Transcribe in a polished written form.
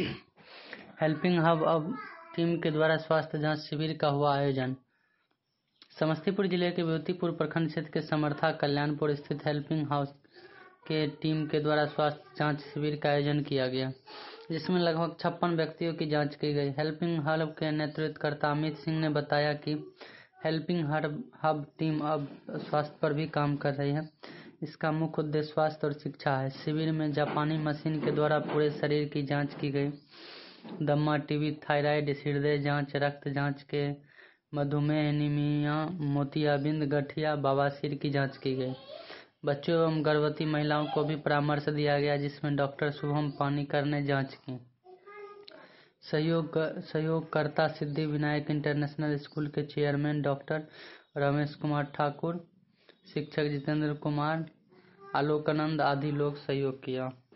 Helping hub अब team के द्वारा स्वास्थ्य जांच शिविर का हुआ आयोजन। समस्तीपुर जिले के विभूतिपुर प्रखंड क्षेत्र के समर्था कल्याणपुर स्थित हेल्पिंग हाउस के टीम के द्वारा स्वास्थ्य जांच शिविर का आयोजन किया गया, जिसमें लगभग 56 व्यक्तियों की जांच की गई। हेल्पिंग हब के नेतृत्वकर्ता अमित सिंह ने बताया कि हेल्पिंग हब टीम अब स्वास्थ्य पर भी काम कर रही है। इसका मुख्य उद्देश्य स्वास्थ्य और शिक्षा है। शिविर में जापानी मशीन के द्वारा पूरे शरीर की जांच की गई। दमा, टीबी, थायराइड, हृदय जांच, रक्त जांच के मधुमेह, एनीमिया, मोतियाबिंद, गठिया, बवासीर की जांच की गई। बच्चों एवं गर्भवती महिलाओं को भी परामर्श दिया गया, जिसमें डॉक्टर शुभम पानीकर ने जांच की। सहयोगकर्ता सिद्धि विनायक इंटरनेशनल स्कूल के चेयरमैन डॉक्टर रमेश कुमार ठाकुर, शिक्षक जितेंद्र कुमार, आलोकानंद आदि लोग सहयोग किया।